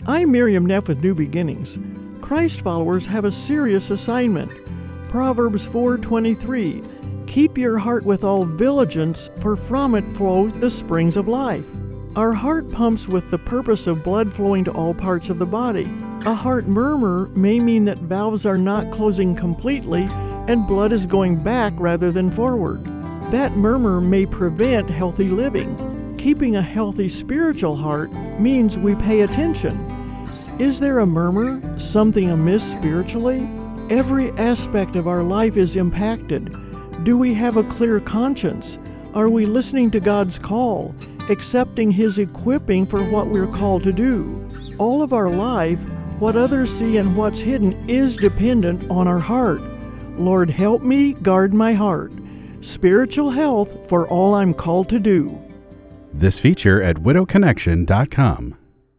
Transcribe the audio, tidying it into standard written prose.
I'm Miriam Neff with New Beginnings. Christ followers have a serious assignment. Proverbs 4:23, keep your heart with all diligence, for from it flows the springs of life. Our heart pumps with the purpose of blood flowing to all parts of the body. A heart murmur may mean that valves are not closing completely and blood is going back rather than forward. That murmur may prevent healthy living. Keeping a healthy spiritual heart means we pay attention. Is there a murmur, something amiss spiritually? Every aspect of our life is impacted. Do we have a clear conscience? Are we listening to God's call, accepting His equipping for what we're called to do? All of our life, what others see and what's hidden, is dependent on our heart. Lord, help me guard my heart. Spiritual health for all I'm called to do. This feature at widowconnection.com.